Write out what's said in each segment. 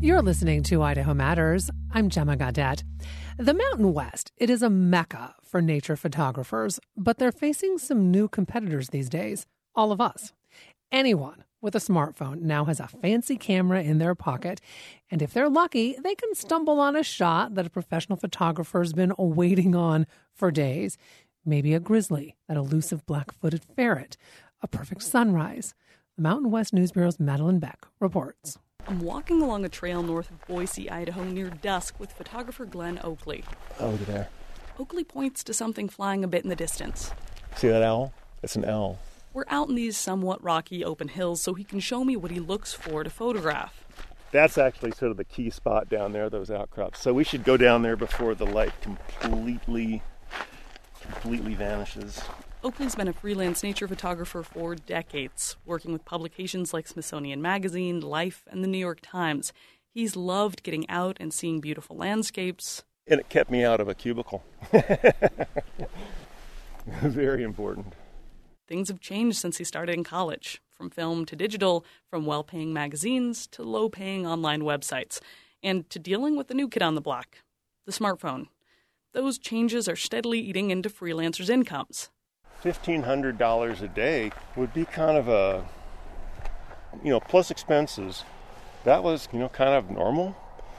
You're listening to Idaho Matters. I'm Gemma Gaudette. The Mountain West, it is a mecca for nature photographers, but they're facing some new competitors these days. All of us. Anyone with a smartphone now has a fancy camera in their pocket, and if they're lucky, they can stumble on a shot that a professional photographer's been waiting on for days. Maybe a grizzly, that elusive black-footed ferret, a perfect sunrise. The Mountain West News Bureau's Madeline Beck reports. I'm walking along a trail north of Boise, Idaho, near dusk with photographer Glenn Oakley. Oh, look at there. Oakley points to something flying a bit in the distance. See that owl? It's an owl. We're out in these somewhat rocky open hills so he can show me what he looks for to photograph. That's actually sort of the key spot down there, those outcrops. So we should go down there before the light completely vanishes. Oakley's been a freelance nature photographer for decades, working with publications like Smithsonian Magazine, Life, and the New York Times. He's loved getting out and seeing beautiful landscapes. And it kept me out of a cubicle. Very important. Things have changed since he started in college, from film to digital, from well-paying magazines to low-paying online websites, and to dealing with the new kid on the block, the smartphone. Those changes are steadily eating into freelancers' incomes. $1,500 a day would be kind of a, plus expenses. That was, kind of normal.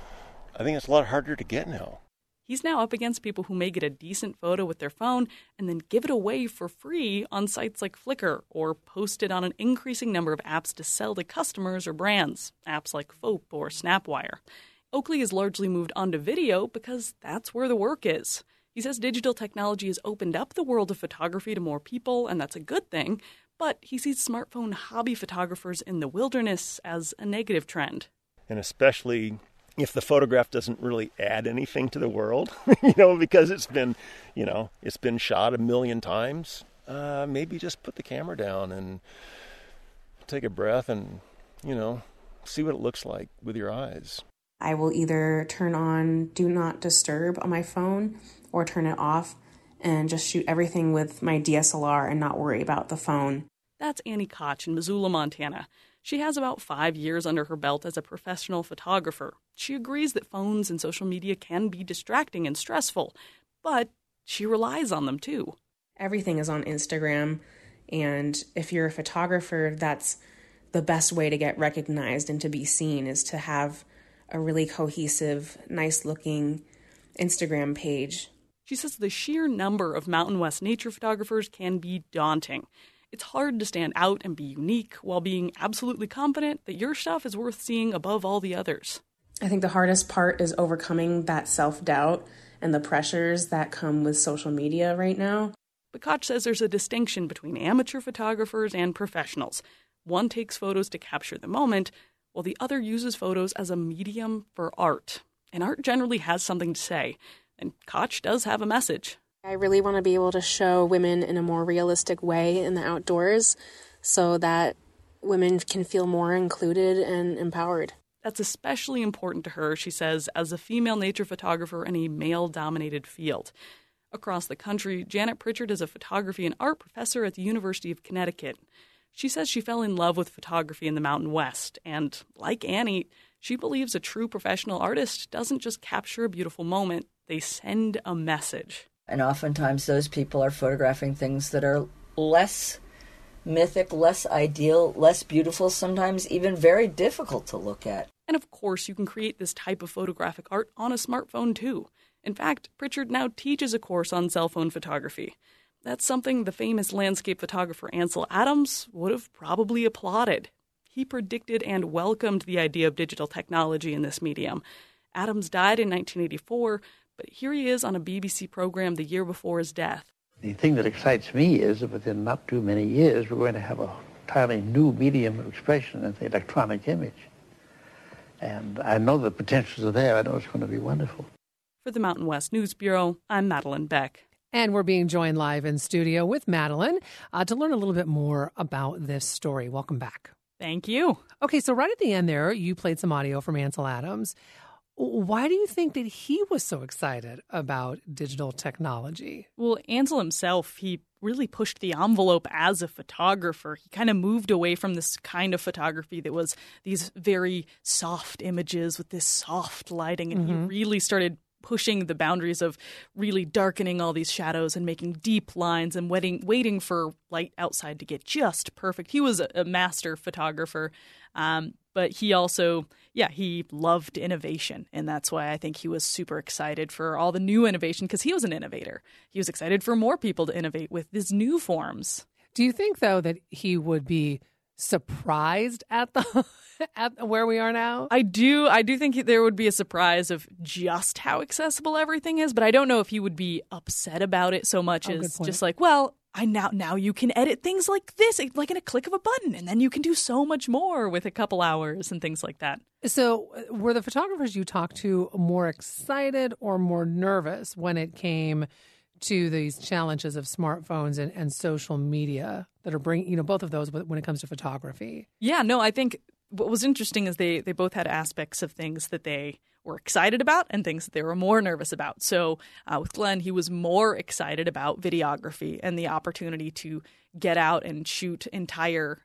I think it's a lot harder to get now. He's now up against people who may get a decent photo with their phone and then give it away for free on sites like Flickr or post it on an increasing number of apps to sell to customers or brands, apps like Foap or Snapwire. Oakley has largely moved on to video because that's where the work is. He says digital technology has opened up the world of photography to more people, and that's a good thing, but he sees smartphone hobby photographers in the wilderness as a negative trend. And especially if the photograph doesn't really add anything to the world, because it's been shot 1 million times, maybe just put the camera down and take a breath and, see what it looks like with your eyes. I will either turn on Do Not Disturb on my phone or turn it off and just shoot everything with my DSLR and not worry about the phone. That's Annie Koch in Missoula, Montana. She has about 5 years under her belt as a professional photographer. She agrees that phones and social media can be distracting and stressful, but she relies on them too. Everything is on Instagram, and if you're a photographer, that's the best way to get recognized and to be seen is to have a really cohesive, nice-looking Instagram page. She says the sheer number of Mountain West nature photographers can be daunting. It's hard to stand out and be unique while being absolutely confident that your stuff is worth seeing above all the others. I think the hardest part is overcoming that self-doubt and the pressures that come with social media right now. But Koch says there's a distinction between amateur photographers and professionals. One takes photos to capture the moment, while the other uses photos as a medium for art. And art generally has something to say. And Koch does have a message. I really want to be able to show women in a more realistic way in the outdoors so that women can feel more included and empowered. That's especially important to her, she says, as a female nature photographer in a male-dominated field. Across the country, Janet Pritchard is a photography and art professor at the University of Connecticut. She says she fell in love with photography in the Mountain West, and like Annie, she believes a true professional artist doesn't just capture a beautiful moment, they send a message. And oftentimes those people are photographing things that are less mythic, less ideal, less beautiful, sometimes even very difficult to look at. And of course, you can create this type of photographic art on a smartphone too. In fact, Pritchard now teaches a course on cell phone photography. That's something the famous landscape photographer Ansel Adams would have probably applauded. He predicted and welcomed the idea of digital technology in this medium. Adams died in 1984, but here he is on a BBC program the year before his death. The thing that excites me is that within not too many years, we're going to have a entirely new medium of expression as the electronic image. And I know the potentials are there. I know it's going to be wonderful. For the Mountain West News Bureau, I'm Madeline Beck. And we're being joined live in studio with Madeline to learn a little bit more about this story. Welcome back. Thank you. Okay, so right at the end there, you played some audio from Ansel Adams. Why do you think that he was so excited about digital technology? Well, Ansel himself, he really pushed the envelope as a photographer. He kind of moved away from this kind of photography that was these very soft images with this soft lighting, and he really started pushing the boundaries of really darkening all these shadows and making deep lines and waiting for light outside to get just perfect. He was a master photographer, but he also, he loved innovation. And that's why I think he was super excited for all the new innovation, because he was an innovator. He was excited for more people to innovate with these new forms. Do you think, though, that he would be surprised at at where we are now? I do think there would be a surprise of just how accessible everything is, but I don't know if he would be upset about it so much as just like, well, now you can edit things like this, like in a click of a button, and then you can do so much more with a couple hours and things like that. So were the photographers you talked to more excited or more nervous when it came to these challenges of smartphones and social media that are bringing, both of those when it comes to photography? Yeah, no, I think what was interesting is they both had aspects of things that they were excited about and things that they were more nervous about. So with Glenn, he was more excited about videography and the opportunity to get out and shoot entire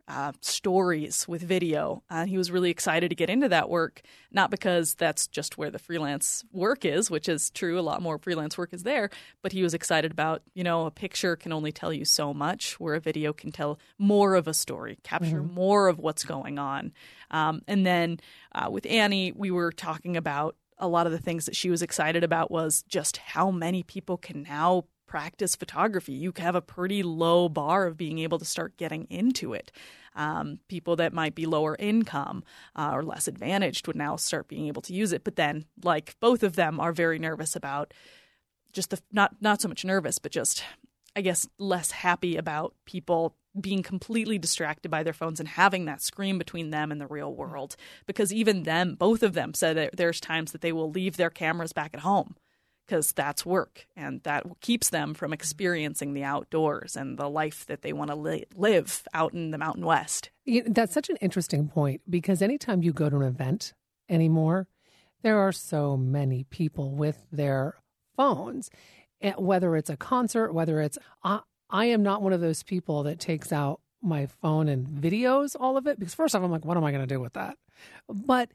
stories with video. He was really excited to get into that work, not because that's just where the freelance work is, which is true. A lot more freelance work is there. But he was excited about, a picture can only tell you so much, where a video can tell more of a story, capture more of what's going on. And then with Annie, we were talking about a lot of the things that she was excited about was just how many people can now practice photography. You have a pretty low bar of being able to start getting into it. People that might be lower income or less advantaged would now start being able to use it. But then, like, both of them are very nervous about just not so much nervous, but just, I guess, less happy about people being completely distracted by their phones and having that screen between them and the real world. Because even both of them said that there's times that they will leave their cameras back at home, because that's work, and that keeps them from experiencing the outdoors and the life that they want to live out in the Mountain West. That's such an interesting point, because anytime you go to an event anymore, there are so many people with their phones, whether it's a concert, whether it's... I am not one of those people that takes out my phone and videos all of it, because first off, I'm like, what am I going to do with that? But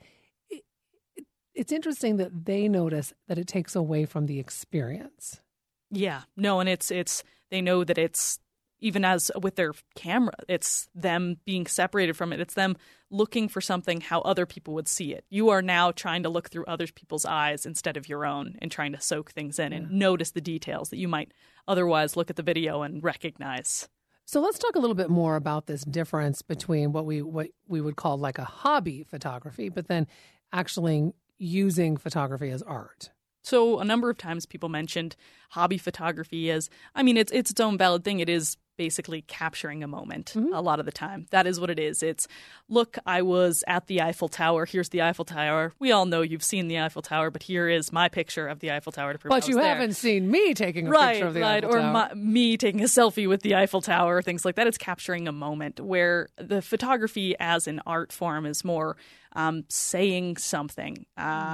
it's interesting that they notice that it takes away from the experience. Yeah, no, and it's they know that it's, even as with their camera, it's them being separated from it. It's them looking for something how other people would see it. You are now trying to look through other people's eyes instead of your own, and trying to soak things in and notice the details that you might otherwise look at the video and recognize. So let's talk a little bit more about this difference between what we would call like a hobby photography, but then actually using photography as art. So a number of times people mentioned hobby photography as, it's its own valid thing. It is basically capturing a moment a lot of the time. That is what it is. It's, look, I was at the Eiffel Tower. Here's the Eiffel Tower. We all know you've seen the Eiffel Tower, but here is my picture of the Eiffel Tower to prove But you haven't seen me taking a picture of the Eiffel Tower. Or me taking a selfie with the Eiffel Tower, things like that. It's capturing a moment, where the photography as an art form is more saying something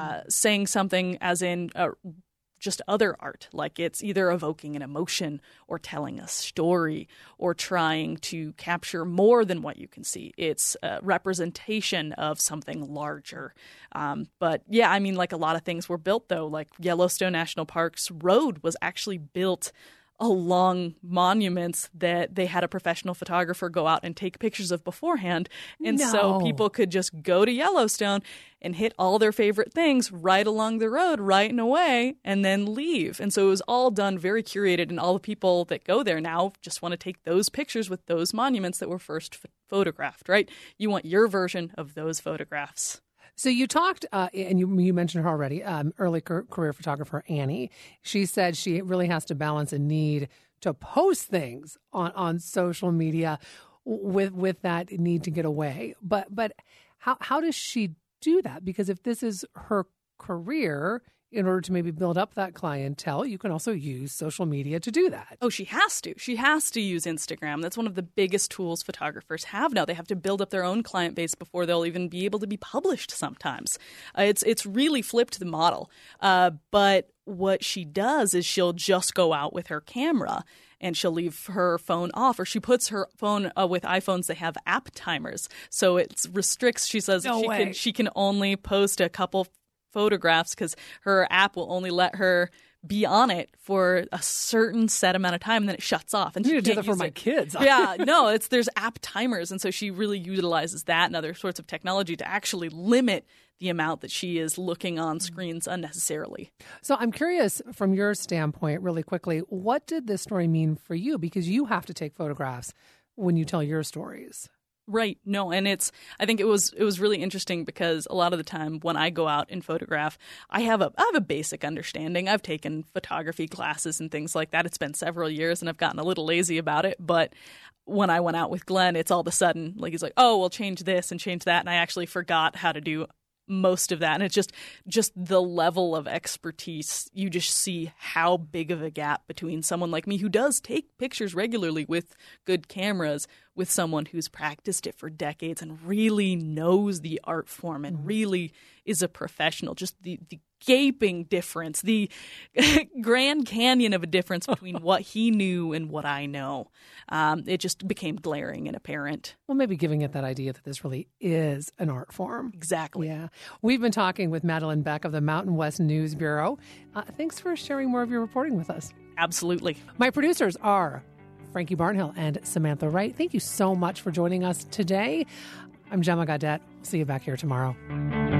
as in just other art, like it's either evoking an emotion or telling a story or trying to capture more than what you can see. It's a representation of something larger. But yeah, like a lot of things were built, though, like Yellowstone National Park's road was actually built along monuments that they had a professional photographer go out and take pictures of beforehand. And so people could just go to Yellowstone and hit all their favorite things right along the road, right in a way, and then leave. And so it was all done very curated, and all the people that go there now just want to take those pictures with those monuments that were first photographed, right? You want your version of those photographs. So you talked, and you mentioned her already, early career photographer Annie. She said she really has to balance a need to post things on social media with that need to get away. But how does she do that? Because if this is her career, in order to maybe build up that clientele, you can also use social media to do that. Oh, she has to. She has to use Instagram. That's one of the biggest tools photographers have now. They have to build up their own client base before they'll even be able to be published sometimes. It's really flipped the model. But what she does is she'll just go out with her camera and she'll leave her phone off, or she puts her phone with iPhones, they have app timers. So it restricts, she says she can only post a couple photographs because her app will only let her be on it for a certain set amount of time, and then it shuts off. And I need to do that for my kids. Yeah, no, there's app timers, and so she really utilizes that and other sorts of technology to actually limit the amount that she is looking on screens unnecessarily. So I'm curious, from your standpoint, really quickly, what did this story mean for you? Because you have to take photographs when you tell your stories. Right. No, and I think it was really interesting because a lot of the time when I go out and photograph, I have a basic understanding. I've taken photography classes and things like that. It's been several years and I've gotten a little lazy about it, but when I went out with Glenn, it's all of a sudden like he's like, "Oh, we'll change this and change that," and I actually forgot how to do most of that. And it's just the level of expertise. You just see how big of a gap between someone like me who does take pictures regularly with good cameras with someone who's practiced it for decades and really knows the art form and really is a professional. Just the gaping difference, the Grand Canyon of a difference between what he knew and what I know. It just became glaring and apparent. Well, maybe giving it that idea that this really is an art form. Exactly. Yeah. We've been talking with Madeline Beck of the Mountain West News Bureau. Thanks for sharing more of your reporting with us. Absolutely. My producers are Frankie Barnhill and Samantha Wright. Thank you so much for joining us today. I'm Gemma Gaudette. See you back here tomorrow.